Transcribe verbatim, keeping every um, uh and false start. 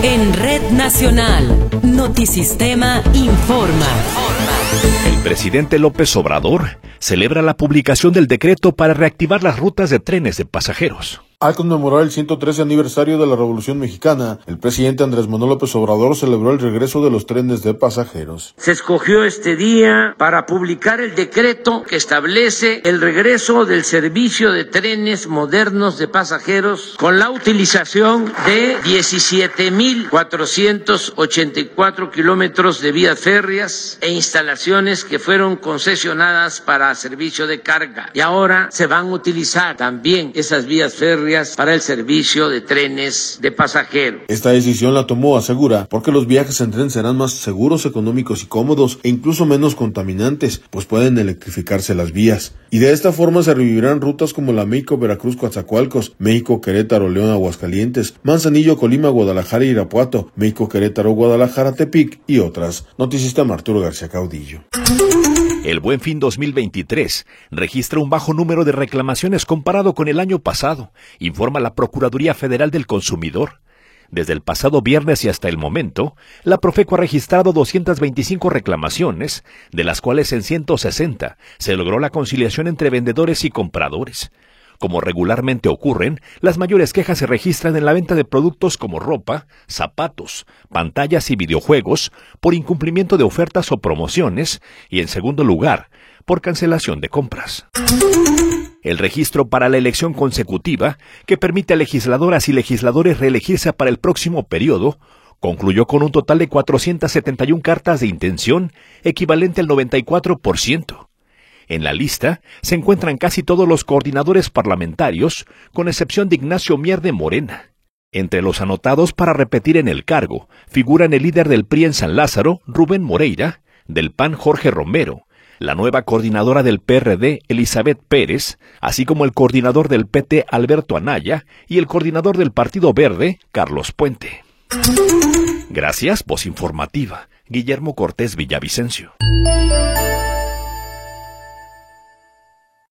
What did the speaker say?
En Red Nacional, Notisistema informa. El presidente López Obrador celebra la publicación del decreto para reactivar las rutas de trenes de pasajeros. Al conmemorar el ciento trece aniversario de la Revolución Mexicana, el presidente Andrés Manuel López Obrador celebró el regreso de los trenes de pasajeros. Se escogió este día para publicar el decreto que establece el regreso del servicio de trenes modernos de pasajeros con la utilización de diecisiete mil cuatrocientos ochenta y cuatro kilómetros de vías férreas e instalaciones que fueron concesionadas para servicio de carga. Y ahora se van a utilizar también esas vías férreas para el servicio de trenes de pasajeros. Esta decisión la tomó, asegura, porque los viajes en tren serán más seguros, económicos y cómodos e incluso menos contaminantes, pues pueden electrificarse las vías. Y de esta forma se revivirán rutas como la México-Veracruz-Coatzacoalcos, México-Querétaro-León Aguascalientes, Manzanillo-Colima-Guadalajara Irapuato, México-Querétaro-Guadalajara-Tepic y otras. Notisistema Arturo García Caudillo. El Buen Fin dos mil veintitrés registra un bajo número de reclamaciones comparado con el año pasado, informa la Procuraduría Federal del Consumidor. Desde el pasado viernes y hasta el momento, la Profeco ha registrado doscientas veinticinco reclamaciones, de las cuales en ciento sesenta se logró la conciliación entre vendedores y compradores. Como regularmente ocurren, las mayores quejas se registran en la venta de productos como ropa, zapatos, pantallas y videojuegos por incumplimiento de ofertas o promociones y, en segundo lugar, por cancelación de compras. El registro para la elección consecutiva, que permite a legisladoras y legisladores reelegirse para el próximo periodo, concluyó con un total de cuatrocientas setenta y una cartas de intención, equivalente al noventa y cuatro por ciento. En la lista se encuentran casi todos los coordinadores parlamentarios, con excepción de Ignacio Mier de Morena. Entre los anotados para repetir en el cargo figuran el líder del P R I en San Lázaro, Rubén Moreira, del P A N, Jorge Romero, la nueva coordinadora del P R D, Elizabeth Pérez, así como el coordinador del P T, Alberto Anaya, y el coordinador del Partido Verde, Carlos Puente. Gracias, voz informativa, Guillermo Cortés Villavicencio.